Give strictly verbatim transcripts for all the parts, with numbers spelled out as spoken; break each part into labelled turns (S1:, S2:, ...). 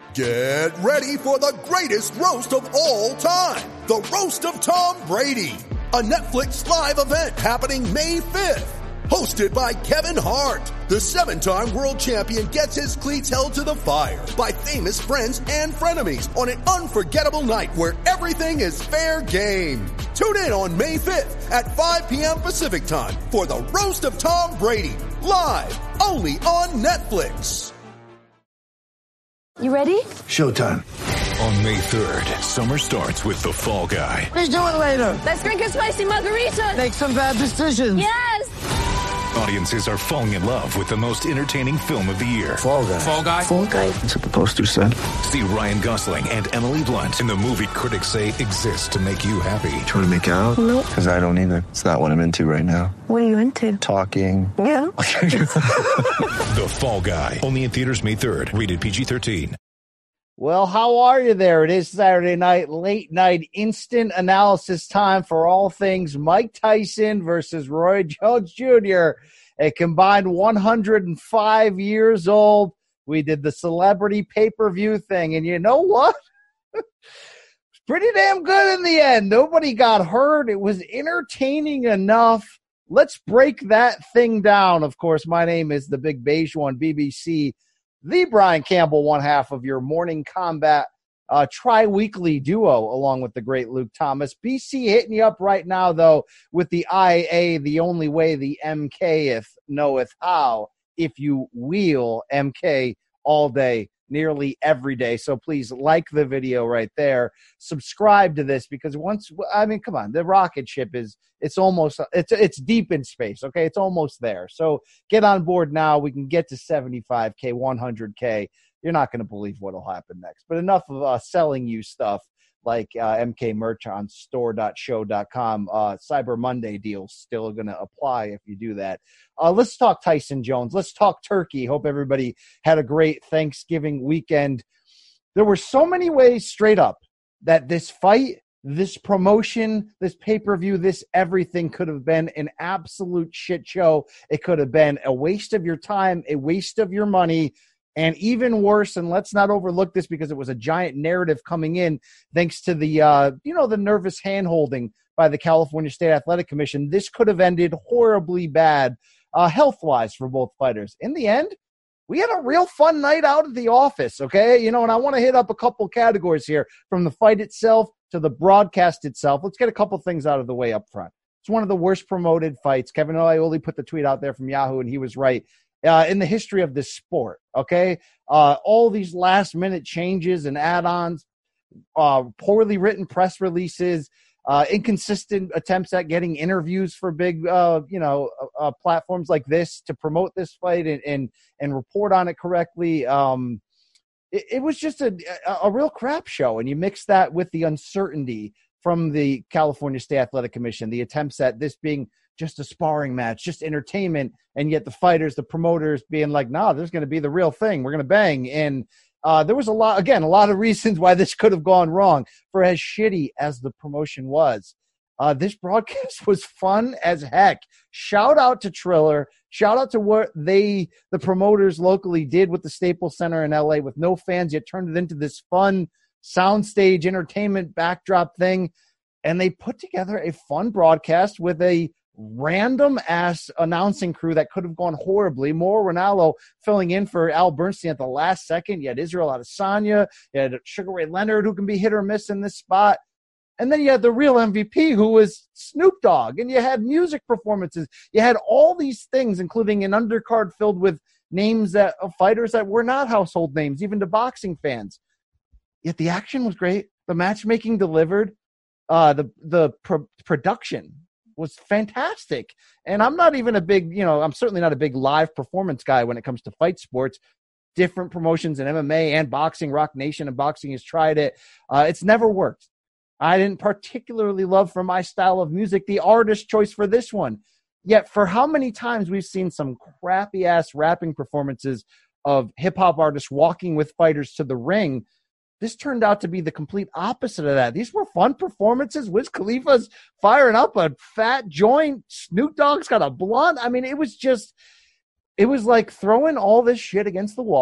S1: Get ready for the greatest roast of all time. The Roast of Tom Brady. A Netflix live event happening May fifth. Hosted by Kevin Hart. The seven-time world champion gets his cleats held to the fire by famous friends and frenemies on an unforgettable night where everything is fair game. Tune in on May fifth at five p.m. Pacific time for the Roast of Tom Brady. Live only on Netflix.
S2: You ready?
S3: Showtime.
S4: On May third, summer starts with The Fall Guy.
S3: Let's do it later.
S2: Let's drink a spicy margarita.
S3: Make some bad decisions.
S2: Yes.
S4: Audiences are falling in love with the most entertaining film of the year.
S3: Fall Guy.
S4: Fall Guy.
S3: Fall Guy. That's what the poster said.
S4: See Ryan Gosling and Emily Blunt in the movie critics say exists to make you happy.
S3: Trying to make it out?
S2: Nope.
S3: Because I don't either. It's not what I'm into right now.
S2: What are you into?
S3: Talking.
S2: Yeah.
S4: The Fall Guy. Only in theaters May third. Rated P G thirteen.
S5: Well, how are you there? It is Saturday night, late night, instant analysis time for all things Mike Tyson versus Roy Jones Junior A combined one hundred five years old. We did the celebrity pay-per-view thing, and you know what? It's pretty damn good in the end. Nobody got hurt. It was entertaining enough. Let's break that thing down. Of course, my name is the Big Beige One, B B C. The Brian Campbell, one half of your morning combat uh, tri-weekly duo, along with the great Luke Thomas. B C hitting you up right now, though, with the I A, the only way the M K-eth knoweth how, if you wheel M K all day, nearly every day. So please like the video right there. Subscribe to this because once, I mean, come on, the rocket ship is, it's almost, it's it's deep in space, okay? It's almost there. So get on board now. We can get to seventy-five K, one hundred K. You're not going to believe what will happen next. But enough of uh, selling you stuff like uh, M K merch on store dot show dot com. Uh, Cyber Monday deals still going to apply if you do that. Uh, let's talk Tyson Jones. Let's talk turkey. Hope everybody had a great Thanksgiving weekend. There were so many ways straight up that this fight, this promotion, this pay-per-view, this everything could have been an absolute shit show. It could have been a waste of your time, a waste of your money, and even worse, and let's not overlook this because it was a giant narrative coming in thanks to the, uh, you know, the nervous hand-holding by the California State Athletic Commission. This could have ended horribly bad uh, health-wise for both fighters. In the end, we had a real fun night out at the office, okay? You know, and I want to hit up a couple categories here, from the fight itself to the broadcast itself. Let's get a couple things out of the way up front. It's one of the worst promoted fights. Kevin Ioli put the tweet out there from Yahoo, and he was right. Uh, in the history of this sport, okay? Uh, all these last-minute changes and add-ons, uh, poorly written press releases, uh, inconsistent attempts at getting interviews for big, uh, you know, uh, uh, platforms like this to promote this fight and and, and report on it correctly. Um, it, it was just a, a real crap show, and you mix that with the uncertainty from the California State Athletic Commission, the attempts at this being just a sparring match, just entertainment, and yet the fighters, the promoters being like, nah, there's going to be the real thing. We're going to bang. And uh, there was a lot, again, a lot of reasons why this could have gone wrong for as shitty as the promotion was. Uh, this broadcast was fun as heck. Shout out to Triller. Shout out to what they, the promoters locally did with the Staples Center in L A with no fans, yet turned it into this fun soundstage entertainment backdrop thing. And they put together a fun broadcast with a random ass announcing crew that could have gone horribly. Mauro Ranallo filling in for Al Bernstein at the last second. You had Israel Adesanya. You had Sugar Ray Leonard, who can be hit or miss in this spot. And then you had the real M V P, who was Snoop Dogg. And you had music performances. You had all these things, including an undercard filled with names that of fighters that were not household names, even to boxing fans. Yet the action was great. The matchmaking delivered. Uh, the the pro- production was fantastic. And I'm not even a big, you know, I'm certainly not a big live performance guy when it comes to fight sports. Different promotions in M M A and boxing, Rock Nation and boxing has tried it. Uh, it's never worked. I didn't particularly love, for my style of music, the artist choice for this one. Yet for how many times we've seen some crappy-ass rapping performances of hip-hop artists walking with fighters to the ring, this turned out to be the complete opposite of that. These were fun performances. Wiz Khalifa's firing up a fat joint. Snoop Dogg's got a blunt. I mean, it was just, it was like throwing all this shit against the wall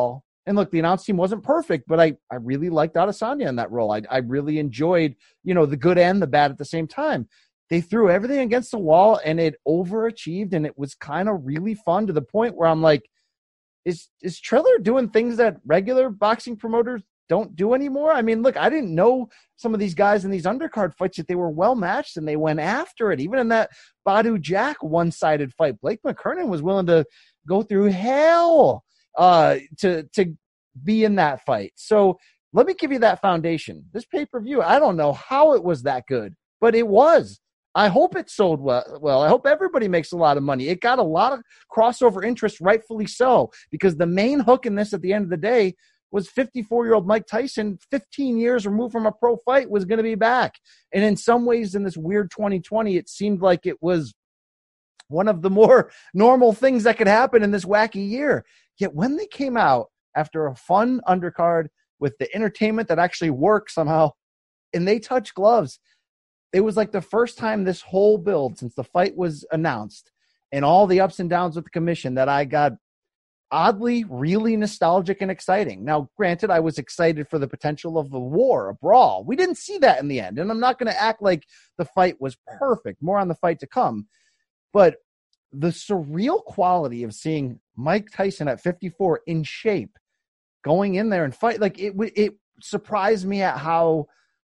S5: And look, the announce team wasn't perfect, but I, I really liked Adesanya in that role. I, I really enjoyed, you know, the good and the bad at the same time. They threw everything against the wall and it overachieved, and it was kind of really fun to the point where I'm like, is is Triller doing things that regular boxing promoters don't do anymore? I mean, look, I didn't know some of these guys in these undercard fights that they were well matched and they went after it. Even in that Badu Jack one-sided fight, Blake McKernan was willing to go through hell uh, to to be in that fight. So let me give you that foundation. This pay-per-view, I don't know how it was that good, but it was. I hope it sold well. Well, I hope everybody makes a lot of money. It got a lot of crossover interest, rightfully so, because the main hook in this at the end of the day was fifty-four-year-old Mike Tyson, fifteen years removed from a pro fight, was going to be back. And in some ways, in this weird twenty twenty, it seemed like it was one of the more normal things that could happen in this wacky year. Yet when they came out after a fun undercard with the entertainment that actually worked somehow, and they touched gloves, it was like the first time this whole build since the fight was announced and all the ups and downs with the commission that I got oddly really nostalgic and exciting. Now, granted, I was excited for the potential of a war, a brawl. We didn't see that in the end, and I'm not going to act like the fight was perfect. More on the fight to come. But the surreal quality of seeing Mike Tyson at fifty-four in shape going in there and fight, like it, it surprised me at how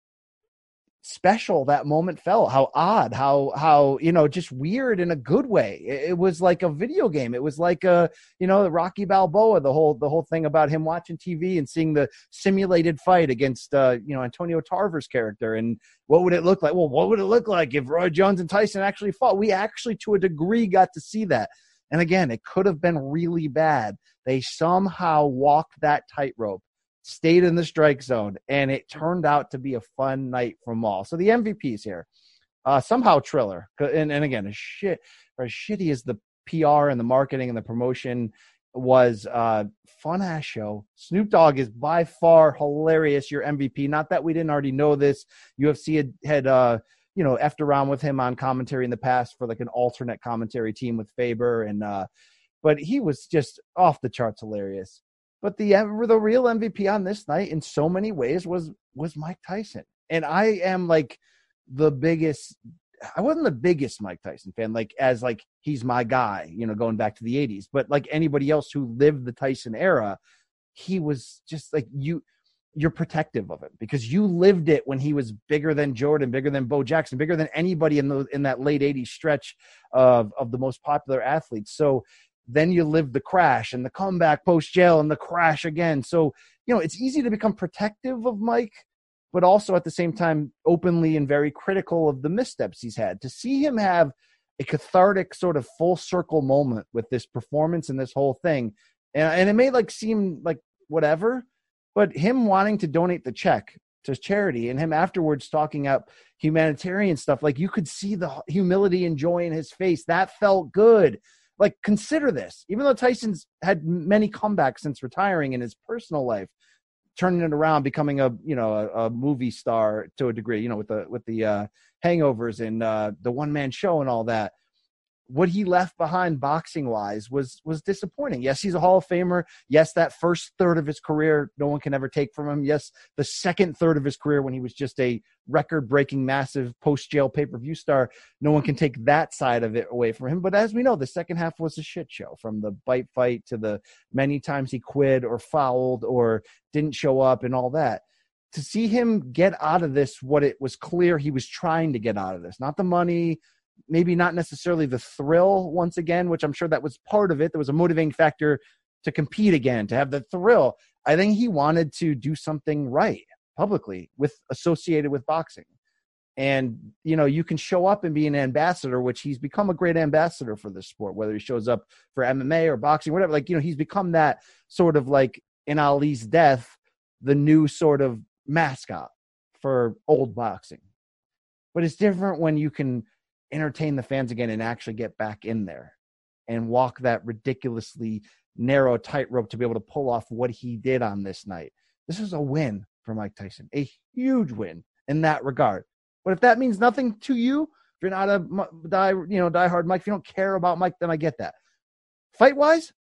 S5: special that moment felt, how odd, how, how, you know, just weird in a good way. It, it was like a video game. It was like a, you know, the Rocky Balboa, the whole, the whole thing about him watching T V and seeing the simulated fight against, uh, you know, Antonio Tarver's character. And what would it look like? Well, what would it look like if Roy Jones and Tyson actually fought? We actually, to a degree, got to see that. And again, it could have been really bad. They somehow walked that tightrope, stayed in the strike zone, and it turned out to be a fun night from all. So the M V Ps here, uh, somehow Triller, and, and again, as shit, or as shitty as the P R and the marketing and the promotion was, uh, fun ass show. Snoop Dogg is by far hilarious, your M V P. Not that we didn't already know this. U F C had, had uh, you know, effed around with him on commentary in the past for like an alternate commentary team with Faber, and uh, but he was just off the charts hilarious. But the the real M V P on this night in so many ways was was Mike Tyson. And I am like the biggest – I wasn't the biggest Mike Tyson fan, like as like he's my guy, you know, going back to the eighties. But like anybody else who lived the Tyson era, he was just like you – you're protective of him because you lived it when he was bigger than Jordan, bigger than Bo Jackson, bigger than anybody in the in that late eighties stretch of, of the most popular athletes. So – then you live the crash and the comeback post jail and the crash again. So, you know, it's easy to become protective of Mike, but also at the same time, openly and very critical of the missteps he's had. To see him have a cathartic sort of full circle moment with this performance and this whole thing. And, and it may like seem like whatever, but him wanting to donate the check to charity and him afterwards talking up humanitarian stuff, like you could see the humility and joy in his face. That felt good. Like, consider this. Even though Tyson's had many comebacks since retiring in his personal life, turning it around, becoming a you know a, a movie star to a degree, you know, with the with the uh, Hangovers and uh, the one man show and all that. What he left behind boxing wise was was disappointing. Yes, he's a Hall of Famer. Yes, that first third of his career no one can ever take from him. Yes, the second third of his career when he was just a record breaking massive post jail pay per view star, no one can take that side of it away from him. But as we know, the second half was a shit show, from the bite fight to the many times he quit or fouled or didn't show up and all that. To see him get out of this, what it was clear he was trying to get out of this, not the money, maybe not necessarily the thrill once again, which I'm sure that was part of it. There was a motivating factor to compete again, to have the thrill. I think he wanted to do something right publicly with associated with boxing. And, you know, you can show up and be an ambassador, which he's become a great ambassador for this sport, whether he shows up for M M A or boxing, whatever. Like, you know, he's become that sort of like in Ali's death, the new sort of mascot for old boxing. But it's different when you can entertain the fans again and actually get back in there and walk that ridiculously narrow tightrope to be able to pull off what he did on this night. This is a win for Mike Tyson, a huge win in that regard. But if that means nothing to you, if you're not a die, you know, diehard Mike, if you don't care about Mike, then I get that. Fight wise,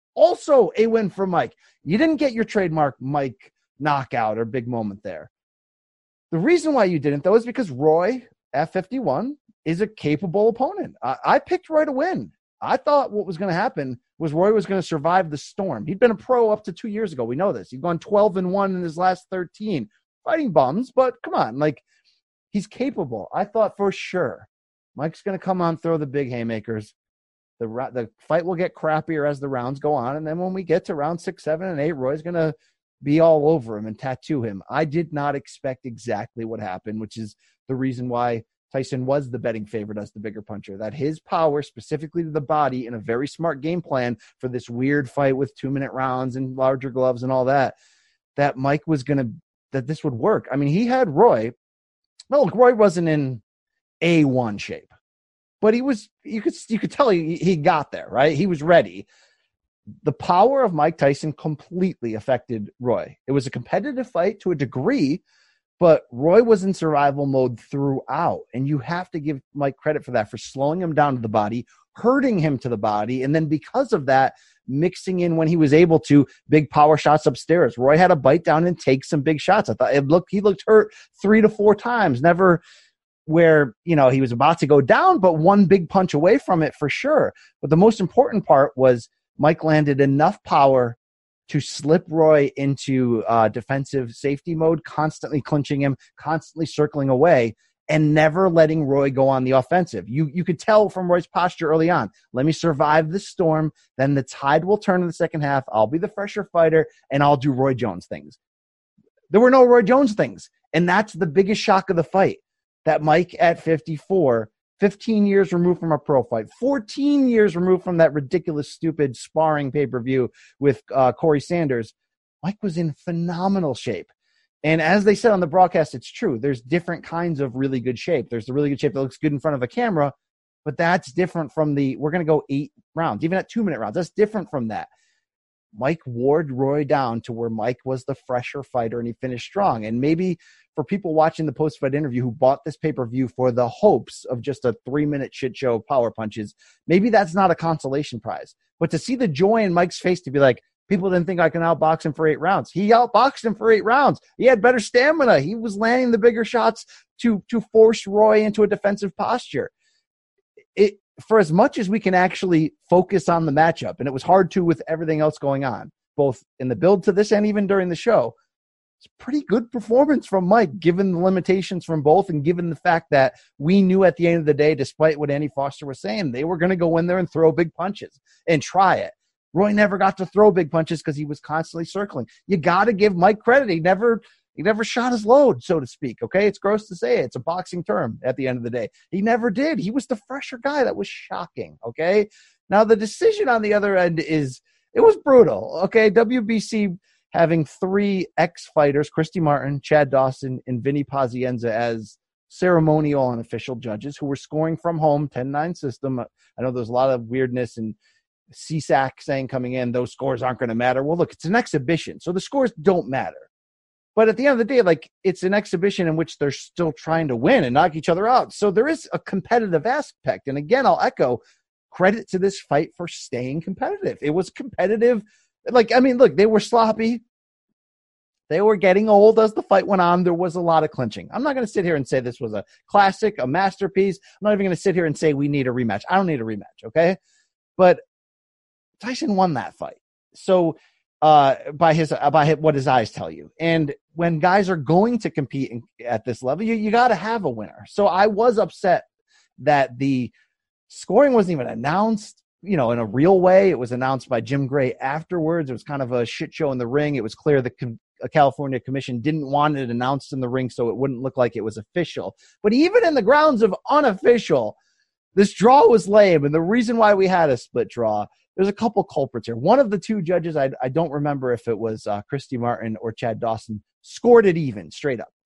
S5: Also a win for Mike. You didn't get your trademark Mike knockout or big moment there. The reason why you didn't, though, is because Roy at fifty-one is a capable opponent. I, I picked Roy to win. I thought what was going to happen was Roy was going to survive the storm. He'd been a pro up to two years ago. We know this. He'd gone twelve and one in his last thirteen. Fighting bums, but come on. Like, he's capable. I thought for sure Mike's going to come on, throw the big haymakers. The the fight will get crappier as the rounds go on. And then when we get to round six, seven, and eight, Roy's going to be all over him and tattoo him. I did not expect exactly what happened, which is the reason why Tyson was the betting favorite as the bigger puncher, that his power specifically to the body in a very smart game plan for this weird fight with two minute rounds and larger gloves and all that, that Mike was going to, that this would work. I mean, he had Roy. Well, look, Roy wasn't in A one shape, but he was, you could, you could tell he, he got there, right? He was ready. The power of Mike Tyson completely affected Roy. It was a competitive fight to a degree, but Roy was in survival mode throughout, and you have to give Mike credit for that, for slowing him down to the body, hurting him to the body, and then because of that, mixing in when he was able to big power shots upstairs. Roy had to bite down and take some big shots. I thought it looked, he looked hurt three to four times, never where, you know, he was about to go down, but one big punch away from it for sure. But the most important part was Mike landed enough power to slip Roy into uh, defensive safety mode, constantly clinching him, constantly circling away, and never letting Roy go on the offensive. You you could tell from Roy's posture early on, let me survive the storm, then the tide will turn in the second half, I'll be the fresher fighter, and I'll do Roy Jones things. There were no Roy Jones things, and that's the biggest shock of the fight, that Mike at fifty-four, fifteen years removed from a pro fight, fourteen years removed from that ridiculous, stupid sparring pay-per-view with uh, Corey Sanders, Mike was in phenomenal shape. And as they said on the broadcast, it's true. There's different kinds of really good shape. There's the really good shape that looks good in front of a camera, but that's different from the, we're going to go eight rounds, even at two-minute rounds. That's different from that. Mike wore Roy down to where Mike was the fresher fighter, and he finished strong. And maybe for people watching the post-fight interview who bought this pay-per-view for the hopes of just a three-minute shit show of power punches, maybe that's not a consolation prize. But to see the joy in Mike's face to be like, people didn't think I can outbox him for eight rounds. He outboxed him for eight rounds. He had better stamina. He was landing the bigger shots to, to force Roy into a defensive posture. It, for as much as we can actually focus on the matchup, and it was hard to with everything else going on, both in the build to this and even during the show, it's a pretty good performance from Mike, given the limitations from both and given the fact that we knew at the end of the day, despite what Andy Foster was saying, they were going to go in there and throw big punches and try it. Roy never got to throw big punches because he was constantly circling. You got to give Mike credit. He never he never shot his load, so to speak, okay? It's gross to say it. It's a boxing term at the end of the day. He never did. He was the fresher guy. That was shocking, okay? Now, the decision on the other end is, it was brutal, okay? W B C having three ex-fighters, Christy Martin, Chad Dawson, and Vinny Pazienza as ceremonial and official judges who were scoring from home, ten nine system. I know there's a lot of weirdness and C S A C saying coming in, those scores aren't going to matter. Well, look, it's an exhibition, so the scores don't matter. But at the end of the day, like, it's an exhibition in which they're still trying to win and knock each other out. So there is a competitive aspect. And again, I'll echo credit to this fight for staying competitive. It was competitive. Like, I mean, look, they were sloppy. They were getting old as the fight went on. There was a lot of clinching. I'm not going to sit here and say this was a classic, a masterpiece. I'm not even going to sit here and say we need a rematch. I don't need a rematch, okay? But Tyson won that fight. So uh, by his uh, by his, what his eyes tell you. And when guys are going to compete in, at this level, you, you got to have a winner. So I was upset that the scoring wasn't even announced, you know, in a real way. It was announced by Jim Gray afterwards. It was kind of a shit show in the ring. It was clear the com- California Commission didn't want it announced in the ring so it wouldn't look like it was official. But even in the grounds of unofficial, this draw was lame. And the reason why we had a split draw, there's a couple culprits here. One of the two judges, I, I don't remember if it was uh, Christy Martin or Chad Dawson, scored it even, straight up.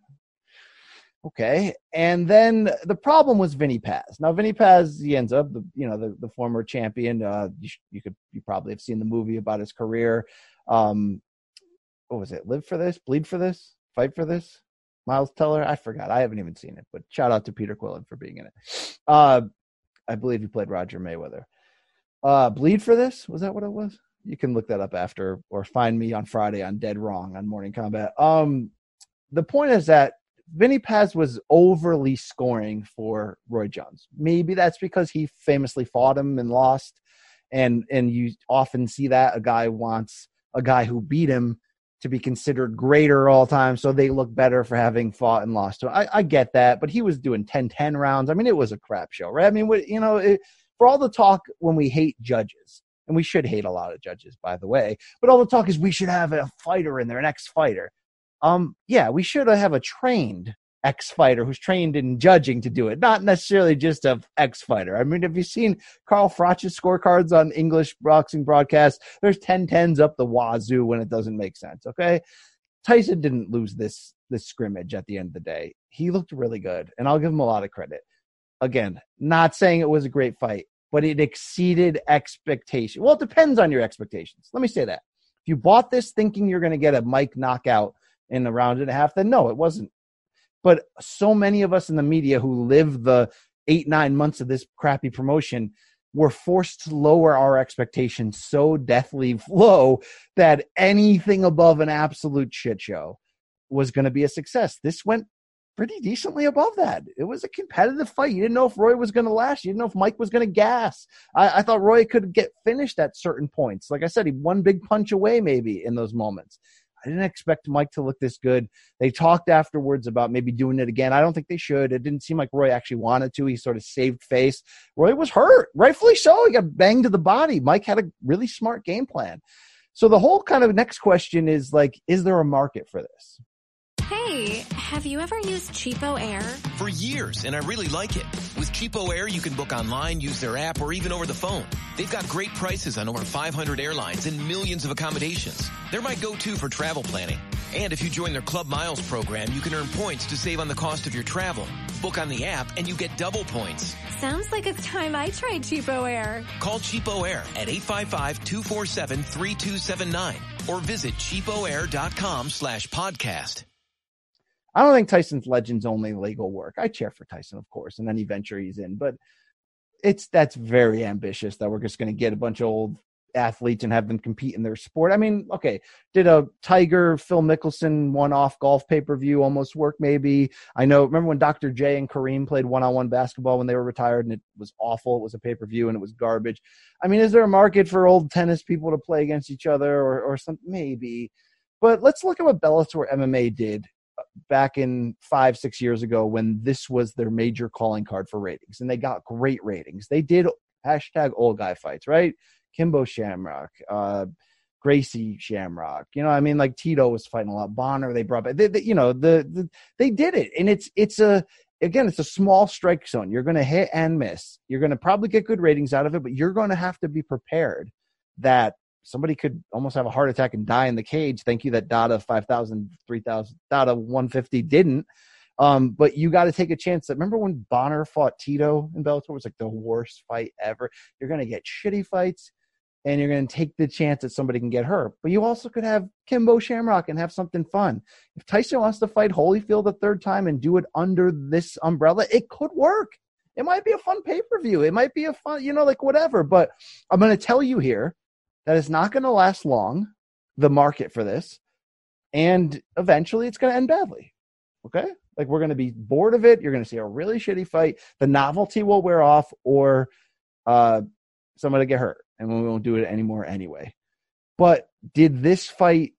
S5: Okay, and then the problem was Vinny Paz. Now, Vinny Paz, he ends up, the, you know, the, the former champion. Uh, you, sh- you could, you probably have seen the movie about his career. Um, what was it? Live for this? Bleed for this? Fight for this? Miles Teller? I forgot. I haven't even seen it, but shout out to Peter Quillen for being in it. Uh, I believe he played Roger Mayweather. Uh, Bleed for this? Was that what it was? You can look that up after or find me on Friday on Dead Wrong on Morning Combat. Um, the point is that Vinny Paz was overly scoring for Roy Jones. Maybe that's because he famously fought him and lost. And and you often see that a guy wants a guy who beat him to be considered greater all time, so they look better for having fought and lost. So I, I get that, but he was doing ten ten rounds. I mean, it was a crap show, right? I mean, what, you know, it, for all the talk when we hate judges, and we should hate a lot of judges, by the way, but all the talk is we should have a fighter in there, an ex-fighter. Um, yeah, we should have a trained ex-fighter who's trained in judging to do it, not necessarily just a ex-fighter. I mean, have you seen Carl Froch's scorecards on English boxing broadcasts? There's ten tens up the wazoo when it doesn't make sense, okay? Tyson didn't lose this this scrimmage at the end of the day. He looked really good, and I'll give him a lot of credit. Again, not saying it was a great fight, but it exceeded expectation. Well, it depends on your expectations. Let me say that. If you bought this thinking you're going to get a Mike knockout in a round and a half, then no, it wasn't. But so many of us in the media who live the eight, nine months of this crappy promotion were forced to lower our expectations so deathly low that anything above an absolute shit show was going to be a success. This went pretty decently above that. It was a competitive fight. You didn't know if Roy was going to last. You didn't know if Mike was going to gas. I, I thought Roy could get finished at certain points. Like I said, he one big punch away maybe in those moments. I didn't expect Mike to look this good. They talked afterwards about maybe doing it again. I don't think they should. It didn't seem like Roy actually wanted to. He sort of saved face. Roy was hurt, rightfully so. He got banged to the body. Mike had a really smart game plan. So the whole kind of next question is like, is there a market for this?
S6: Hey, have you ever used Cheapo Air?
S7: For years, and I really like it. With Cheapo Air, you can book online, use their app, or even over the phone. They've got great prices on over five hundred airlines and millions of accommodations. They're my go-to for travel planning. And if you join their Club Miles program, you can earn points to save on the cost of your travel. Book on the app, and you get double points.
S6: Sounds like it's time I tried Cheapo Air.
S7: Call Cheapo Air at eight five five, two four seven, three two seven nine or visit cheapoair.com slash podcast.
S5: I don't think Tyson's Legends only legal work. I cheer for Tyson, of course, in any venture he's in, but it's that's very ambitious that we're just going to get a bunch of old athletes and have them compete in their sport. I mean, okay, did a Tiger Phil Mickelson one-off golf pay-per-view almost work? Maybe. I know. Remember when Doctor J and Kareem played one-on-one basketball when they were retired, and it was awful. It was a pay-per-view and it was garbage. I mean, is there a market for old tennis people to play against each other or or something? Maybe. But let's look at what Bellator M M A did back in five, six years ago when this was their major calling card for ratings, and they got great ratings. They did hashtag old guy fights, right? Kimbo Shamrock, uh, Gracie Shamrock, you know, I mean, like Tito was fighting a lot. Bonner, they brought back, they, they, you know, the, the they did it, and it's it's a again, it's a small strike zone. You're going to hit and miss. You're going to probably get good ratings out of it, but you're going to have to be prepared that somebody could almost have a heart attack and die in the cage. Thank you that Dada five thousand, three thousand, Dada one fifty didn't. Um, but you got to take a chance. That remember when Bonner fought Tito in Bellator? It was like the worst fight ever. You're going to get shitty fights, and you're going to take the chance that somebody can get hurt. But you also could have Kimbo Shamrock and have something fun. If Tyson wants to fight Holyfield a third time and do it under this umbrella, it could work. It might be a fun pay-per-view. It might be a fun, you know, like whatever. But I'm going to tell you here that it's not going to last long, the market for this, and eventually it's going to end badly, okay? Like, we're going to be bored of it. You're going to see a really shitty fight. The novelty will wear off, or uh, somebody get hurt, and we won't do it anymore anyway. But did this fight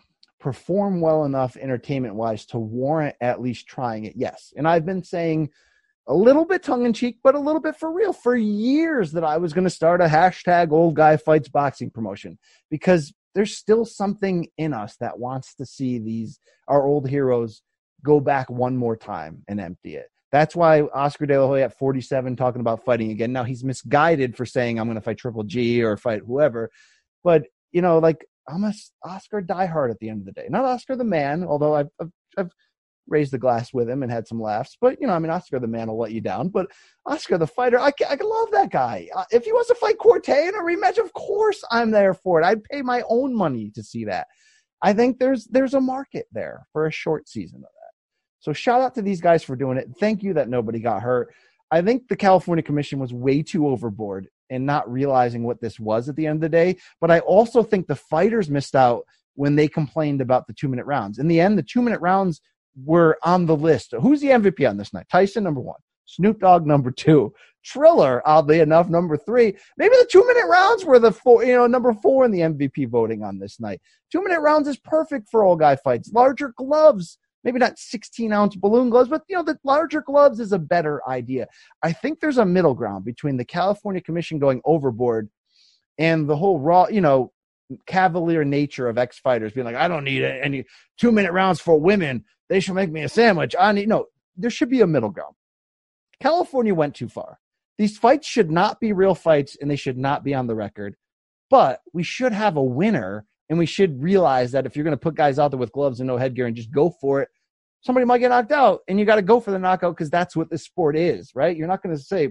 S5: perform well enough entertainment-wise to warrant at least trying it? Yes. And I've been saying a little bit tongue-in-cheek, but a little bit for real for years that I was going to start a hashtag old guy fights boxing promotion, because there's still something in us that wants to see these, our old heroes, go back one more time and empty it. That's why Oscar De La Hoya at forty-seven talking about fighting again. Now he's misguided for saying I'm going to fight Triple G or fight whoever. But, you know, like, I'm a Oscar diehard at the end of the day. Not Oscar the man, although I've, I've, I've raised the glass with him and had some laughs. But, you know, I mean, Oscar the man will let you down. But Oscar the fighter, I, I love that guy. Uh, if he wants to fight Corte in a rematch, of course I'm there for it. I'd pay my own money to see that. I think there's there's a market there for a short season of that. So shout out to these guys for doing it. Thank you that nobody got hurt. I think the California Commission was way too overboard and not realizing what this was at the end of the day. But I also think the fighters missed out when they complained about the two-minute rounds. In the end, the two-minute rounds were on the list. Who's the M V P on this night? Tyson, number one. Snoop Dogg, number two. Triller, oddly enough, number three. Maybe the two-minute rounds were the four, you know, number four in the M V P voting on this night. Two-minute rounds is perfect for old guy fights. Larger gloves. Maybe not sixteen-ounce balloon gloves, but, you know, the larger gloves is a better idea. I think there's a middle ground between the California Commission going overboard and the whole raw, you know, cavalier nature of ex-fighters being like, I don't need any two-minute rounds for women. They should make me a sandwich. I need – no, there should be a middle ground. California went too far. These fights should not be real fights, and they should not be on the record. But we should have a winner, and we should realize that if you're going to put guys out there with gloves and no headgear and just go for it, somebody might get knocked out, and you got to go for the knockout because that's what this sport is, right? You're not going to say,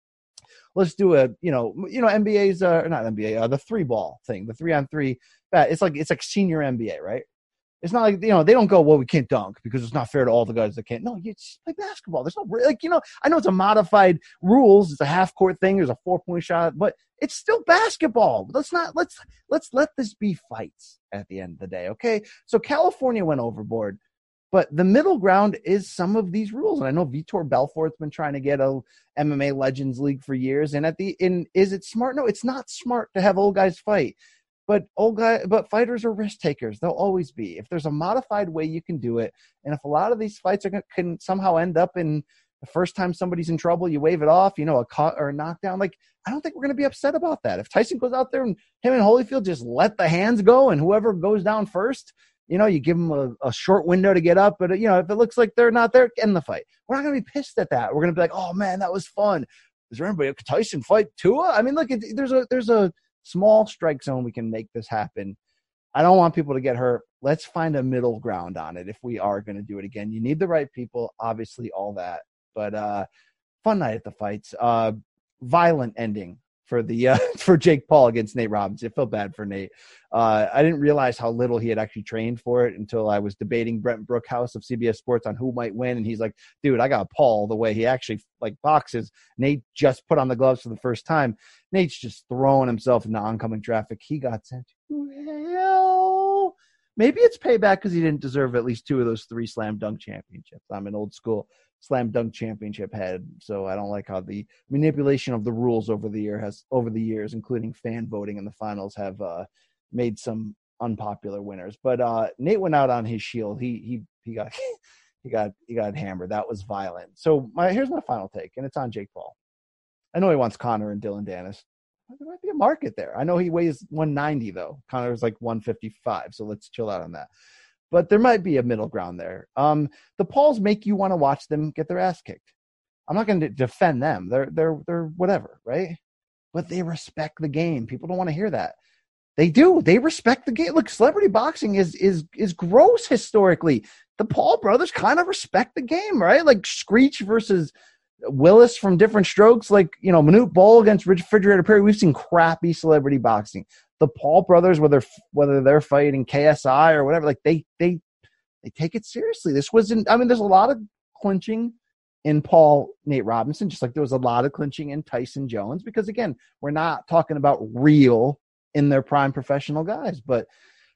S5: let's do a, you know, you know, N B A's, uh, not N B A, uh, the three ball thing, the three on three. It's like, it's like senior N B A, right? It's not like, you know, they don't go, well, we can't dunk because it's not fair to all the guys that can't. No, you just play basketball. There's no, like, you know, I know it's a modified rules. It's a half court thing. There's a four point shot, but it's still basketball. Let's not, let's, let's let this be fights at the end of the day. Okay. So California went overboard, but the middle ground is some of these rules. And I know Vitor Belfort's been trying to get a M M A Legends League for years. And at the, in, is it smart? No, it's not smart to have old guys fight. But old guy, but fighters are risk takers. They'll always be. If there's a modified way you can do it, and if a lot of these fights are gonna, can somehow end up in the first time somebody's in trouble, you wave it off, you know, a cut or a knockdown. Like, I don't think we're going to be upset about that. If Tyson goes out there and him and Holyfield just let the hands go, and whoever goes down first, you know, you give them a, a short window to get up. But you know, if it looks like they're not there, end the fight. We're not going to be pissed at that. We're going to be like, oh man, that was fun. Is there anybody? Could Tyson fight Tua? I mean, look, it, there's a there's a small strike zone. We can make this happen. I don't want people to get hurt. Let's find a middle ground on it if we are going to do it again. You need the right people, obviously, all that. But uh, fun night at the fights. Uh, violent ending for the uh, for Jake Paul against Nate Robinson. It felt bad for Nate. Uh, I didn't realize how little he had actually trained for it until I was debating Brent Brookhouse of C B S Sports on who might win. And he's like, dude, I got Paul the way he actually like boxes. Nate just put on the gloves for the first time. Nate's just throwing himself into oncoming traffic. He got sent to hell. Maybe it's payback because he didn't deserve at least two of those three slam dunk championships. I'm an old school slam dunk championship head, so I don't like how the manipulation of the rules over the year has over the years, including fan voting in the finals, have uh, made some unpopular winners. But uh, Nate went out on his shield. He he he got he got he got hammered. That was violent. So my here's my final take, and it's on Jake Paul. I know he wants Conor and Dylan Dennis. There might be a market there. I know he weighs one ninety though. Conor's like one fifty-five, so let's chill out on that. But there might be a middle ground there. Um, the Pauls make you want to watch them get their ass kicked. I'm not going to defend them. They're they're they're whatever, right? But they respect the game. People don't want to hear that. They do. They respect the game. Look, celebrity boxing is is is gross historically. The Paul brothers kind of respect the game, right? Like Screech versus Willis from Different Strokes, like, you know, Manute Bol against Refrigerator Perry. We've seen crappy celebrity boxing. The Paul brothers, whether whether they're fighting K S I or whatever, like they they they take it seriously. This wasn't. I mean, there's a lot of clinching in Paul Nate Robinson, just like there was a lot of clinching in Tyson Jones, because again, we're not talking about real in their prime professional guys. But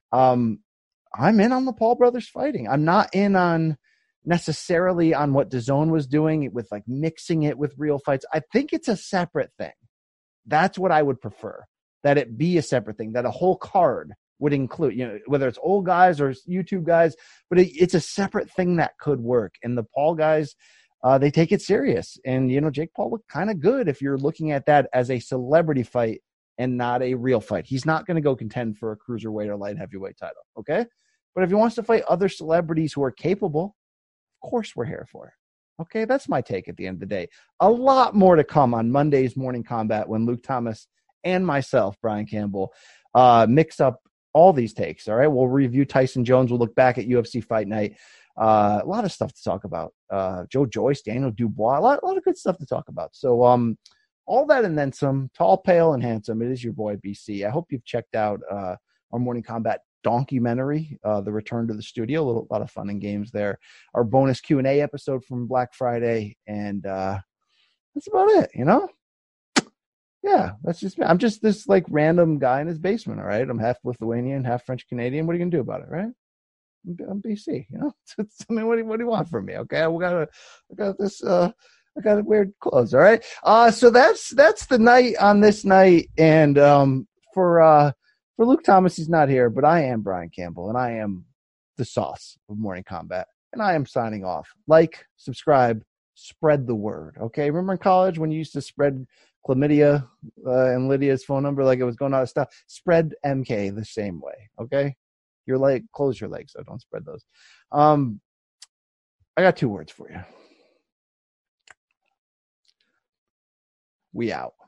S5: um, I'm in on the Paul brothers fighting. I'm not in on necessarily on what DAZN was doing with like mixing it with real fights. I think it's a separate thing. That's what I would prefer. That it be a separate thing, that a whole card would include, you know, whether it's old guys or YouTube guys, but it, it's a separate thing that could work. And the Paul guys, uh, they take it serious. And, you know, Jake Paul looked kind of good if you're looking at that as a celebrity fight and not a real fight. He's not going to go contend for a cruiserweight or light heavyweight title, okay? But if he wants to fight other celebrities who are capable, of course we're here for it. Okay, that's my take at the end of the day. A lot more to come on Monday's Morning Combat when Luke Thomas and myself, Brian Campbell, uh, mix up all these takes. All right, we'll review Tyson Jones. We'll look back at U F C Fight Night. Uh, a lot of stuff to talk about. Uh, Joe Joyce, Daniel Dubois, a lot, a lot of good stuff to talk about. So, um, all that and then some. Tall, pale, and handsome. It is your boy B C. I hope you've checked out uh, our Morning Combat documentary, uh, The Return to the Studio. A little, lot of fun and games there. Our bonus Q and A episode from Black Friday, and uh, that's about it. You know. Yeah, that's just me. I'm just this like random guy in his basement. All right, I'm half Lithuanian, half French Canadian. What are you gonna do about it, right? I'm, I'm B C, you know. I mean, what do, you, what do you want from me? Okay, I got a, I got this. Uh, I got weird clothes. All right. Uh, so that's that's the night on this night, and um, for uh, for Luke Thomas, he's not here, but I am Brian Campbell, and I am the sauce of Morning Combat, and I am signing off. Like, subscribe, spread the word. Okay. Remember in college when you used to spread chlamydia uh, and Lydia's phone number like it was going out of stuff? Spread M K the same way. Okay. Your leg, close your legs, so don't spread those. Um, I got two words for you. We out.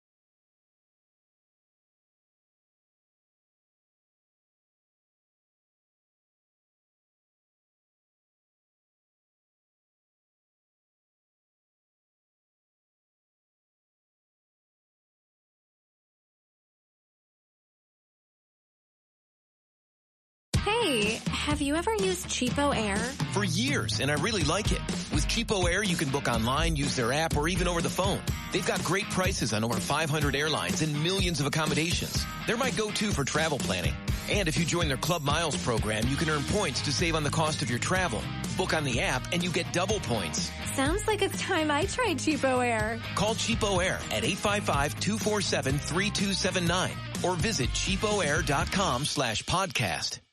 S6: Hey, have you ever used Cheapo Air?
S7: For years, and I really like it. With Cheapo Air, you can book online, use their app, or even over the phone. They've got great prices on over five hundred airlines and millions of accommodations. They're my go-to for travel planning. And if you join their Club Miles program, you can earn points to save on the cost of your travel. Book on the app, and you get double points.
S6: Sounds like it's time I tried Cheapo Air.
S7: Call Cheapo Air at eight five five, two four seven, three two seven nine or visit cheapoair.com slash podcast.